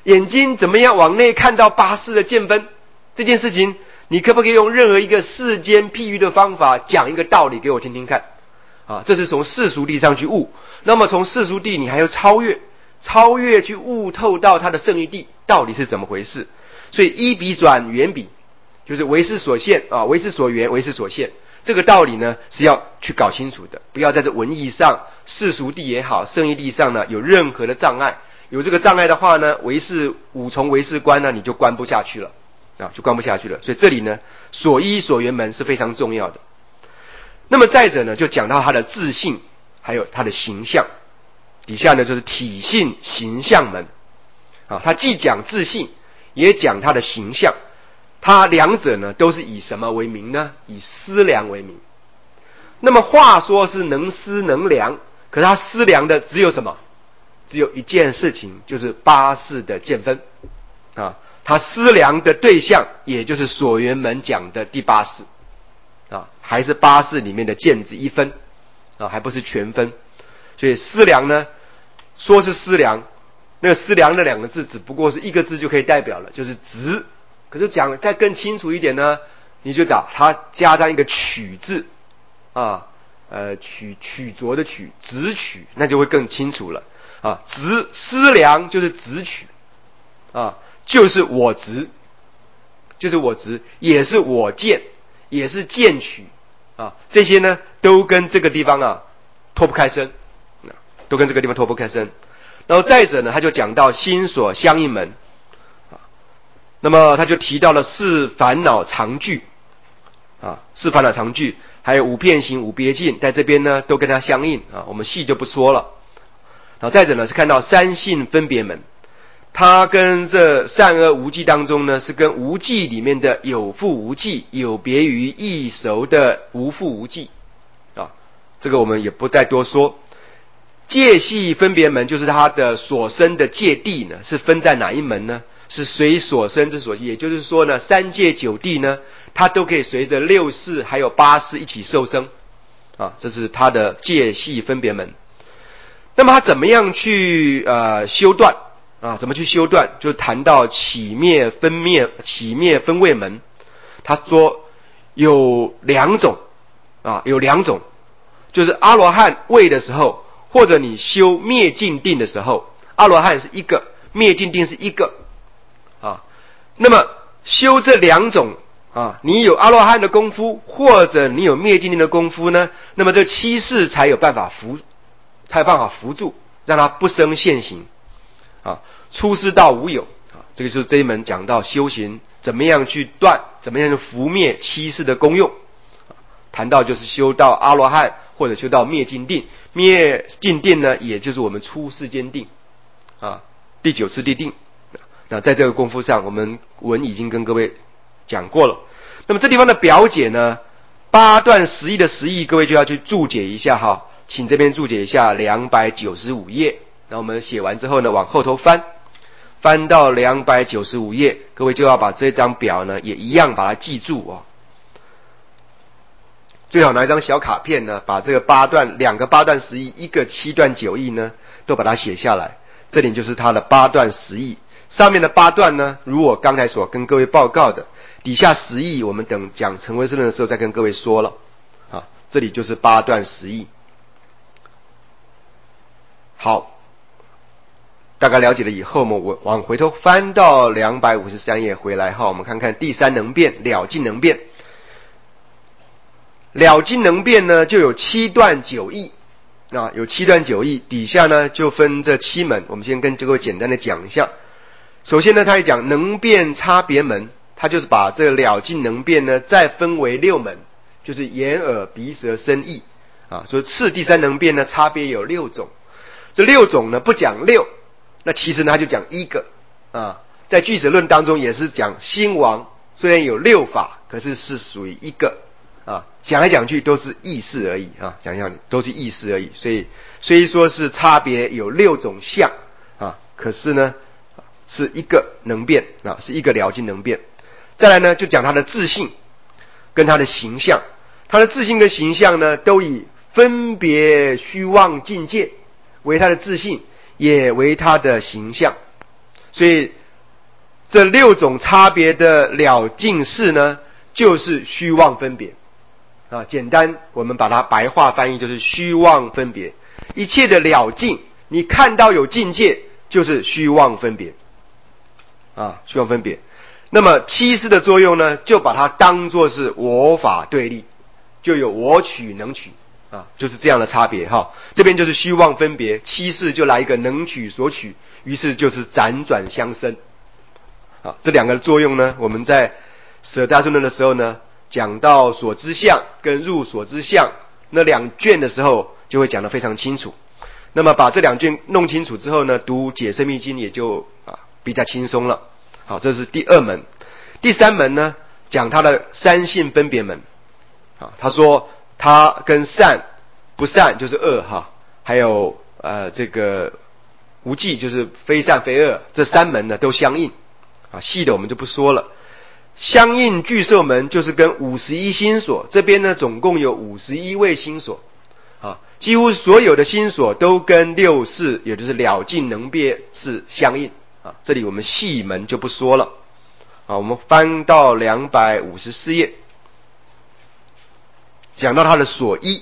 Speaker 1: 眼睛怎么样往内看到八识的见分？这件事情，你可不可以用任何一个世间譬喻的方法讲一个道理给我听听看？啊，这是从世俗地上去悟。那么从世俗地，你还要超越，超越去悟透到它的圣义地到底是怎么回事？所以一笔转圆笔，就是为识所现啊，为识所缘，为识所现。这个道理呢是要去搞清楚的，不要在这文义上、世俗地也好、圣义地上呢有任何的障碍。有这个障碍的话呢，唯识五重唯识观呢你就关不下去了啊，就关不下去了。所以这里呢，所依所缘门是非常重要的。那么再者呢，就讲到他的自性，还有他的形象。底下呢就是体性形象门啊，他既讲自性，也讲他的形象。他两者呢都是以什么为名呢？以思量为名。那么话说是能思能量，可是他思量的只有什么？只有一件事情，就是八识的见分啊。他思量的对象，也就是所缘门讲的第八识啊，还是八识里面的见之一分啊，还不是全分。所以思量呢，说是思量，那个思量的两个字只不过是一个字就可以代表了，就是执。可是讲再更清楚一点呢，你就打它加上一个取字啊，呃取取着的取，执取，那就会更清楚了啊。执思量就是执取啊，就是我执，就是我执，也是我见，也是见取啊，这些呢都跟这个地方啊脱不开身，都跟这个地方脱不开身。然后再者呢，他就讲到心所相应门。那么他就提到了四烦恼常具啊，四烦恼常具，还有五遍行、五别境，在这边呢都跟它相应啊，我们细就不说了。然后再者呢是看到三性分别门，它跟这善恶无记当中呢是跟无记里面的有覆无记有别于异熟的无覆无记啊，这个我们也不再多说。界系分别门就是它的所生的界地呢是分在哪一门呢？是随所生之所系，也就是说呢，三界九地呢，它都可以随着六识还有八识一起受生啊，这是它的界系分别门。那么它怎么样去呃修断啊？怎么去修断？就谈到起灭分灭起灭分位门。他说有两种啊，有两种，就是阿罗汉位的时候，或者你修灭尽定的时候，阿罗汉是一个，灭尽定是一个。啊，那么修这两种啊，你有阿罗汉的功夫，或者你有灭尽定的功夫呢，那么这七世才有办法扶，才有办法扶助，让它不生现行啊，出世到无有啊，这个就是这一门讲到修行怎么样去断，怎么样去伏灭七世的功用。谈到就是修到阿罗汉，或者修到灭尽定，灭尽定呢，也就是我们出世间定啊，第九次地定。那在这个功夫上，我们文已经跟各位讲过了。那么这地方的表解呢，八段十义的十义，各位就要去注解一下哈，请这边注解一下两百九十五页。那我们写完之后呢，往后头翻，翻到两百九十五页，各位就要把这张表呢，也一样把它记住哦。最好拿一张小卡片呢，把这个八段两个八段十义，一个七段九义呢，都把它写下来。这里就是它的八段十义。上面的八段呢，如我刚才所跟各位报告的，底下十义我们等讲成唯识论的时候再跟各位说了啊。这里就是八段十义。好，大概了解了以后，我往回头翻到两百五十三页回来哈，我们看看第三能变了尽能变。了尽能变呢，就有七段九义啊，有七段九义，底下呢就分这七门，我们先跟各位简单的讲一下。首先呢，他也讲能变差别门，他就是把这个了尽能变呢再分为六门，就是眼耳鼻舌身意啊，所以次第三能变呢差别有六种。这六种呢不讲六，那其实呢他就讲一个啊，在俱舍论当中也是讲心王，虽然有六法，可是是属于一个啊，讲来讲去都是意识而已啊，讲一讲都是意识而已。所以虽说是差别有六种相啊，可是呢是一个能变啊，是一个了尽能变。再来呢，就讲他的自性跟他的形象，他的自性跟形象呢，都以分别虚妄境界为他的自性，也为他的形象。 所以这六种差别的了尽事呢，就是虚妄分别啊。简单我们把它白话翻译，就是虚妄分别。一切的了尽，你看到有境界，就是虚妄分别啊，虚妄分别。那么七事的作用呢，就把它当作是我法对立，就有我取能取啊，就是这样的差别哈。这边就是虚妄分别，七事就来一个能取所取，于是就是辗转相生啊。这两个作用呢，我们在舍大顺论的时候呢，讲到所知相跟入所知相那两卷的时候，就会讲得非常清楚。那么把这两卷弄清楚之后呢，读解深密经也就啊比较轻松了。好，这是第二门。第三门呢，讲他的三性分别门。啊，他说他跟善、不善就是恶哈，还有呃这个无记就是非善非恶，这三门呢都相应。啊，细的我们就不说了。相应具受门就是跟五十一心所，这边呢总共有五十一位心所。啊，几乎所有的心所都跟六事，也就是了尽能别是相应。啊，这里我们细门就不说了。啊，我们翻到两百五十四页，讲到它的所依。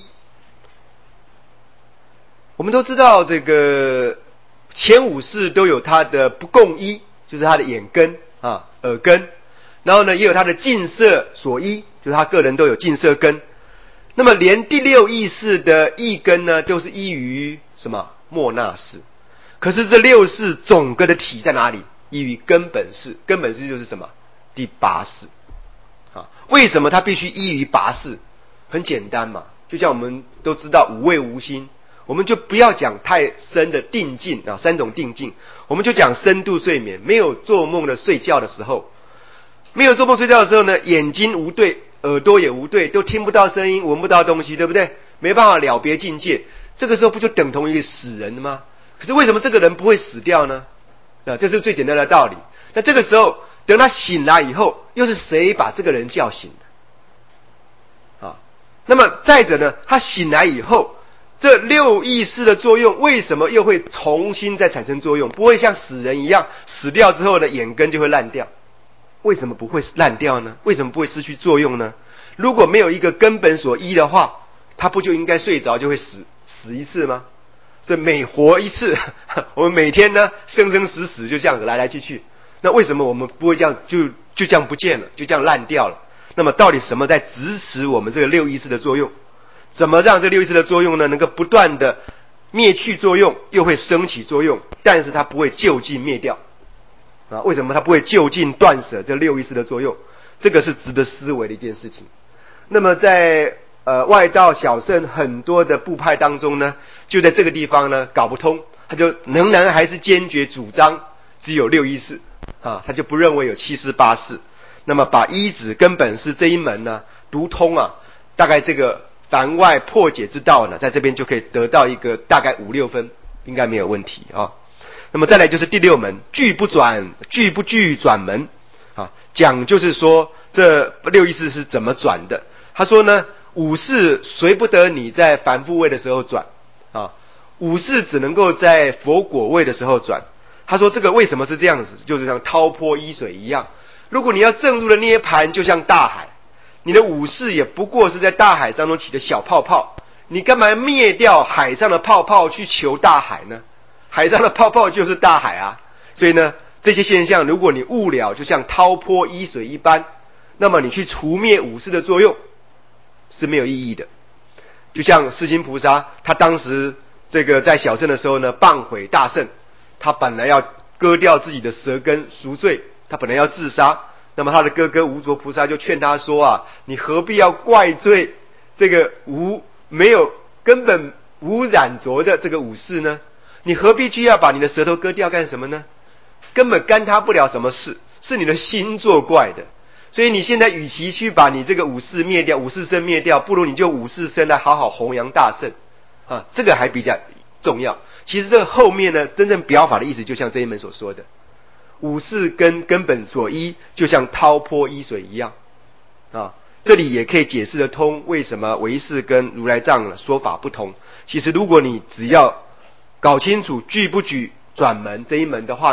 Speaker 1: 我们都知道这个前五事都有它的不共依，就是它的眼根啊、耳根，然后呢也有它的净色所依，就是他个人都有净色根。那么连第六意识的意根呢，都是依于什么末那识。可是这六识总个的体在哪里？依于根本识，根本识就是什么？第八识啊。为什么它必须依于八识？很简单嘛，就像我们都知道五味无心，我们就不要讲太深的定境啊，三种定境，我们就讲深度睡眠，没有做梦的睡觉的时候，没有做梦睡觉的时候呢，眼睛无对，耳朵也无对，都听不到声音，闻不到东西，对不对？没办法了别境界，这个时候不就等同于死人了吗？可是为什么这个人不会死掉呢？啊，这是最简单的道理。那这个时候等他醒来以后，又是谁把这个人叫醒的？啊，那么再者呢，他醒来以后，这六意识的作用为什么又会重新再产生作用？不会像死人一样，死掉之后呢，眼根就会烂掉。为什么不会烂掉呢？为什么不会失去作用呢？如果没有一个根本所依的话，他不就应该睡着就会死死一次吗？所以每活一次，我们每天呢生生死死就这样子来来去去。那为什么我们不会这样就就这样不见了，就这样烂掉了？那么到底什么在支持我们这个六意识的作用？怎么让这六意识的作用呢能够不断的灭去作用，又会升起作用，但是它不会就近灭掉啊？为什么它不会就近断舍这六意识的作用？这个是值得思维的一件事情。那么在呃外道小乘很多的部派当中呢，就在这个地方呢搞不通，他就仍然还是坚决主张只有六意识啊，他就不认为有七识八识。那么把依止根本是这一门呢读通啊，大概这个凡外破解之道呢，在这边就可以得到一个大概五六分，应该没有问题啊。那么再来就是第六门，具不转，具不具转门啊，讲就是说这六意识是怎么转的。他说呢，五识随不得你在凡夫位的时候转啊，五识只能够在佛果位的时候转。他说这个为什么是这样子？就是像滔波依水一样，如果你要证入了涅槃，就像大海，你的五识也不过是在大海当中起的小泡泡，你干嘛灭掉海上的泡泡去求大海呢？海上的泡泡就是大海啊。所以呢，这些现象如果你悟了，就像滔波依水一般，那么你去除灭五识的作用是没有意义的。就像世亲菩萨，他当时这个在小乘的时候呢，谤毁大乘，他本来要割掉自己的舌根赎罪，他本来要自杀。那么他的哥哥无着菩萨就劝他说啊，你何必要怪罪这个无没有根本无染着的这个五识呢？你何必去要把你的舌头割掉干什么呢？根本干他不了什么事，是你的心作怪的。所以你现在与其去把你这个五识灭掉，五识身灭掉，不如你就五识身来好好弘扬大乘啊，这个还比较重要。其实这个后面呢，真正表法的意思就像这一门所说的，五识跟根本所依就像滔波依水一样啊。这里也可以解释得通为什么唯识跟如来藏说法不同。其实如果你只要搞清楚具不具转门这一门的话呢，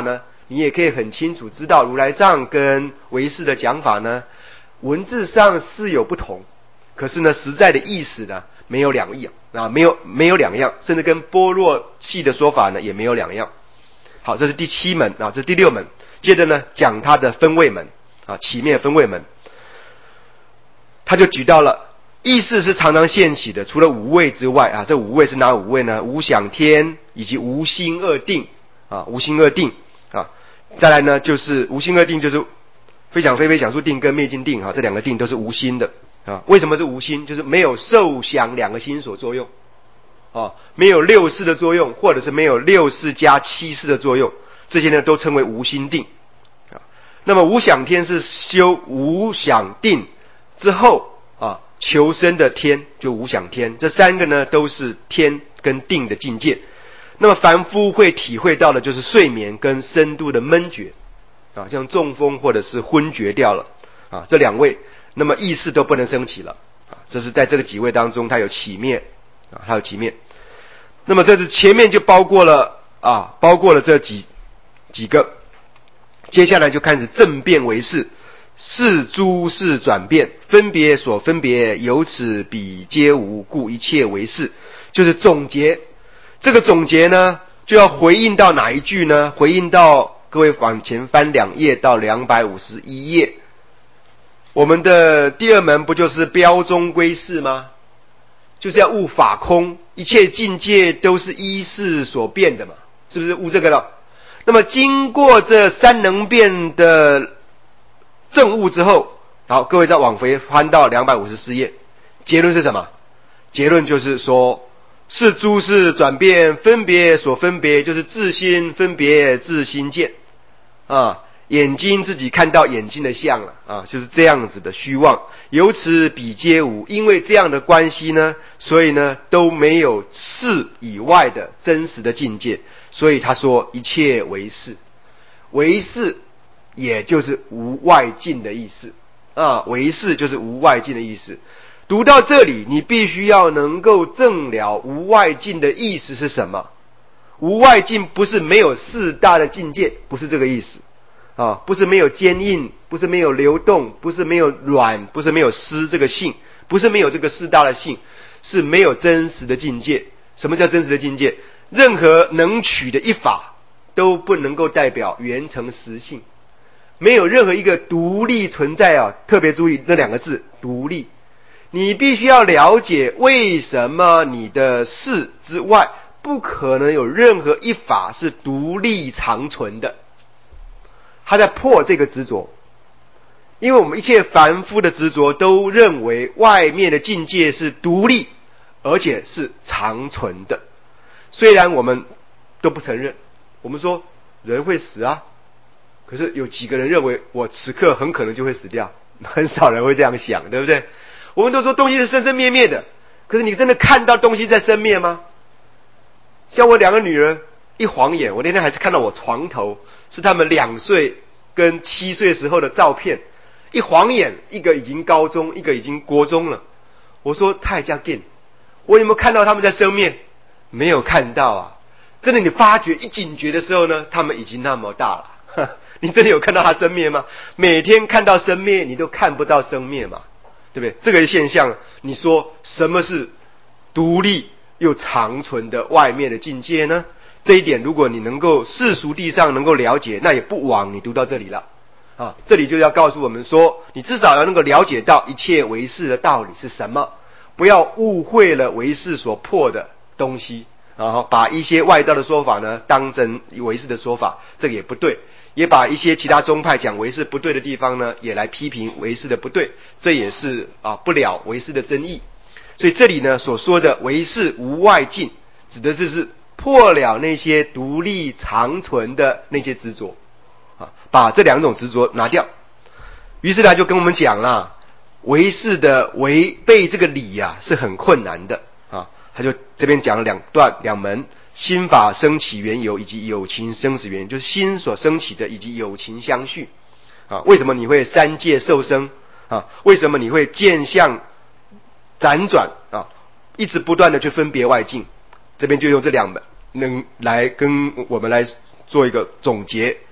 Speaker 1: 你也可以很清楚知道如来藏跟唯识的讲法呢，文字上是有不同，可是呢，实在的意思呢没有两样啊，没有没有两样，甚至跟般若系的说法呢也没有两样。好，这是第七门啊，这是第六门。接着呢，讲它的分位门啊，起灭分位门，他就举到了意识是常常现起的，除了五位之外啊，这五位是哪五位呢？无想天以及无心二定啊，无心二定啊，再来呢就是无心二定，就是非想非非想处定跟灭尽定啊，这两个定都是无心的啊。为什么是无心？就是没有受想两个心所作用啊，没有六识的作用，或者是没有六识加七识的作用，这些呢都称为无心定啊。那么无想天是修无想定之后啊，求生的天就无想天，这三个呢都是天跟定的境界。那么凡夫会体会到的就是睡眠跟深度的闷觉啊，像中风或者是昏厥掉了啊，这两位，那么意识都不能升起了啊。这是在这个几位当中，它有起灭啊，它有起灭。那么这是前面就包括了啊，包括了这几几个，接下来就开始正变为识，是诸事转变，分别所分别，由此彼皆无，故一切为识，就是总结。这个总结呢，就要回应到哪一句呢？回应到各位往前翻两页到两百五十一页，我们的第二门不就是标中归识吗？就是要悟法空，一切境界都是依识所变的嘛，是不是悟这个了？那么经过这三能变的证悟之后，好，各位再往回翻到两百五十四页，结论是什么？结论就是说，是诸事转变，分别所分别，就是自心分别，自心见啊。眼睛自己看到眼睛的相了啊，就是这样子的虚妄。由此彼皆无，因为这样的关系呢，所以呢都没有识以外的真实的境界。所以他说一切为识，为识也就是无外境的意思啊，为识就是无外境的意思。读到这里，你必须要能够证了无外境的意思是什么。无外境不是没有四大的境界，不是这个意思啊，不是没有坚硬，不是没有流动，不是没有软，不是没有湿这个性，不是没有这个四大的性，是没有真实的境界。什么叫真实的境界？任何能取的一法都不能够代表原成实性，没有任何一个独立存在啊！特别注意那两个字，独立。你必须要了解为什么你的事之外不可能有任何一法是独立长存的。他在破这个执着，因为我们一切凡夫的执着都认为外面的境界是独立而且是长存的，虽然我们都不承认。我们说人会死啊，可是有几个人认为我此刻很可能就会死掉？很少人会这样想，对不对？我们都说东西是生生灭灭的，可是你真的看到东西在生灭吗？像我两个女儿一晃眼，我那天还是看到我床头是他们两岁跟七岁时候的照片，一晃眼一个已经高中，一个已经国中了。我说太加劲，我有没有看到他们在生灭？没有看到啊。真的，你发觉一警觉的时候呢，他们已经那么大了。你真的有看到他生灭吗？每天看到生灭，你都看不到生灭嘛，对不对？这个现象，你说什么是独立又长存的外面的境界呢？这一点如果你能够世俗地上能够了解，那也不枉你读到这里了啊！这里就要告诉我们说，你至少要能够了解到一切唯识的道理是什么，不要误会了唯识所破的东西，然后把一些外道的说法呢当成唯识的说法，这个也不对。也把一些其他宗派讲唯识不对的地方呢，也来批评唯识的不对，这也是啊不了唯识的真意。所以这里呢所说的唯识无外境，指的是是破了那些独立长存的那些执着啊，把这两种执着拿掉。于是他就跟我们讲了，唯识的违背这个理呀、啊、是很困难的啊。他就这边讲了两段两门。心法生起缘由以及有情生死缘，就是心所生起的以及有情相续啊。为什么你会三界受生啊？为什么你会见相辗转啊？一直不断的去分别外境，这边就用这两门能来跟我们来做一个总结。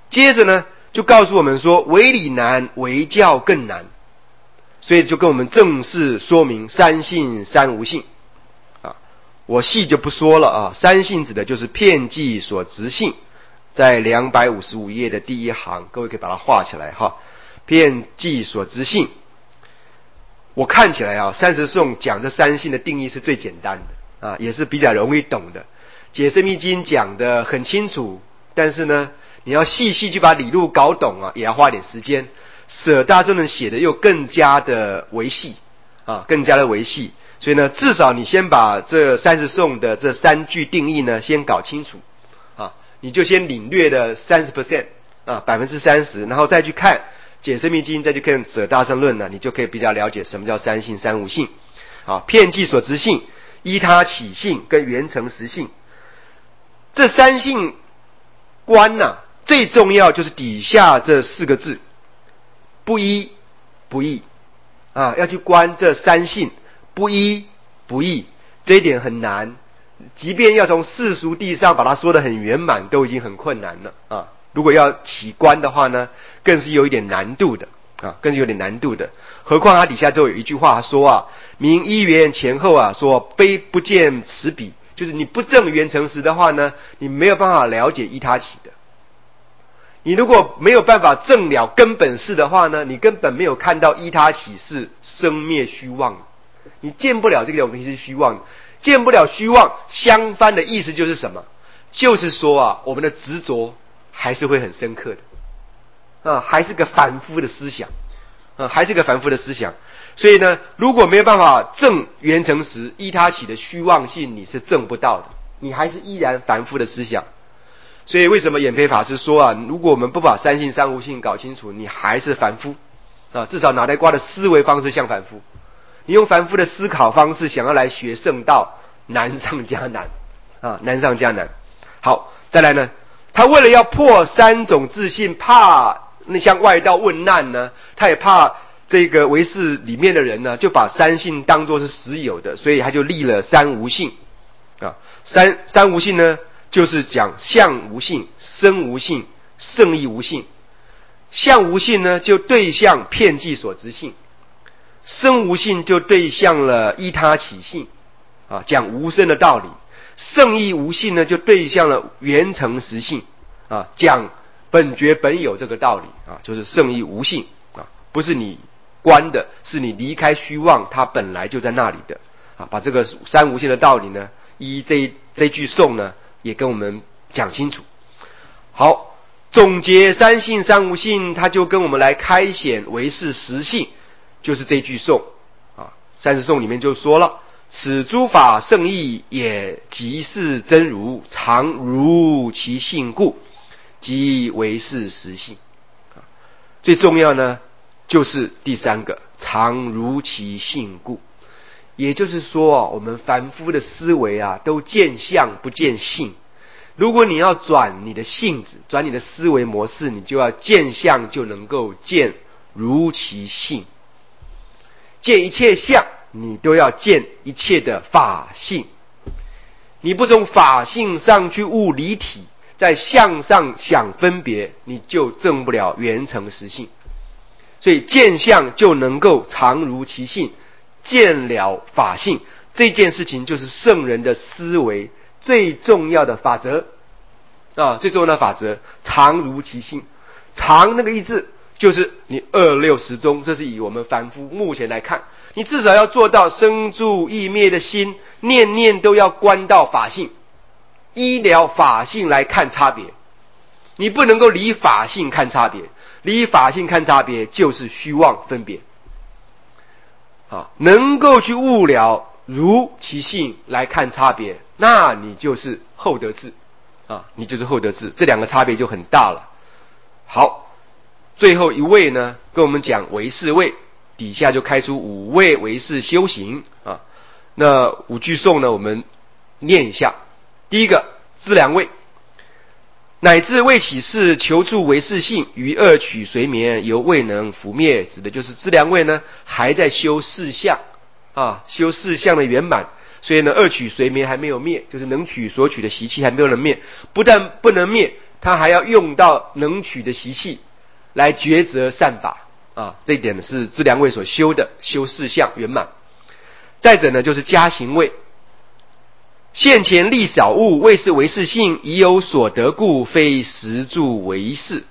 Speaker 1: 接着呢，就告诉我们说，为理难，为教更难，所以就跟我们正式说明三性三无性啊。我细就不说了啊。三性指的就是遍计所执性，在两百五十五页的第一行，各位可以把它画起来哈。遍计所执性，我看起来啊，三十颂讲这三性的定义是最简单的啊，也是比较容易懂的。解深密经讲的很清楚，但是呢，你要细细去把理路搞懂啊，也要花点时间。舍大圣人写的又更加的维系啊，更加的维系。所以呢，至少你先把这三十颂的这三句定义呢，先搞清楚啊，你就先领略的三十 percent 啊，百分之三十，然后再去看解深密经，再去看舍大圣论呢，你就可以比较了解什么叫三性三无性。啊，遍计所执性、依他起性跟缘成实性。这三性观呢、啊，最重要就是底下这四个字：不依不异啊，要去观这三性，不依不异，这一点很难。即便要从世俗地上把它说得很圆满，都已经很困难了啊。如果要起观的话呢，更是有一点难度的啊，更是有点难度的。何况它底下就有一句话说啊：“明一元前后啊，说非不见此彼。”就是你不证缘成实的话呢，你没有办法了解依他起的。你如果没有办法证了根本事的话呢，你根本没有看到依他起是生灭虚妄，你见不了这个东西是虚妄的，见不了虚妄。相反的意思就是什么？就是说啊，我们的执着还是会很深刻的啊，还是个凡夫的思想啊，还是个凡夫的思想。所以呢，如果没有办法证缘成实，依他起的虚妄性你是证不到的，你还是依然凡夫的思想。所以为什么演培法师说啊，如果我们不把三性三无性搞清楚，你还是凡夫啊，至少脑袋瓜的思维方式像凡夫，你用凡夫的思考方式想要来学圣道，难上加难啊，难上加难。好，再来呢，他为了要破三种自信，怕那像外道问难呢，他也怕这个唯识里面的人呢，就把三性当作是实有的，所以他就立了三无性啊。三三无性呢，就是讲相无性、生无性、圣义无性。相无性呢，就对象遍计所执性；生无性就对象了依他起性啊，讲无生的道理。圣义无性呢，就对象了缘成实性啊，讲本觉本有这个道理啊，就是圣义无性啊，不是你观的，是你离开虚妄，它本来就在那里的啊。把这个三无性的道理呢，依这这句颂呢，也跟我们讲清楚。好，总结三性三无性，它就跟我们来开显唯识实性，就是这句颂啊。三十颂里面就说了：此诸法圣义也，即是真如，常如其性故，即唯识实性。最重要呢，就是第三个，常如其性故。也就是说啊，我们凡夫的思维啊，都见相不见性。如果你要转你的性质，转你的思维模式，你就要见相就能够见如其性。见一切相，你都要见一切的法性。你不从法性上去悟离体，在相上想分别，你就证不了缘成实性。所以见相就能够常如其性，见了法性，这件事情就是圣人的思维最重要的法则啊，最重要的法则，常如其性。常那个意志就是你二六时中，这是以我们凡夫目前来看，你至少要做到生住意灭的心，念念都要观到法性，依了法性来看差别。你不能够离法性看差别，离法性看差别就是虚妄分别。啊，能够去悟了如其性来看差别，那你就是后得智啊，你就是后得智，这两个差别就很大了。好，最后一位呢，跟我们讲唯识位，底下就开出五位唯识修行啊。那五句颂呢，我们念一下。第一个，资粮位，乃至未起事，求处唯识性，于二取随眠，犹未能伏灭，指的就是资粮位呢，还在修四相啊，修四相的圆满。所以呢，二取随眠还没有灭，就是能取所取的习气还没有能灭。不但不能灭，
Speaker 2: 他还要用到能取的习气来抉择善法啊，这一点呢是资粮位所修的修四相圆满。再者呢，就是加行位，现前立少物，为是为是性，已有所得故，非实住为是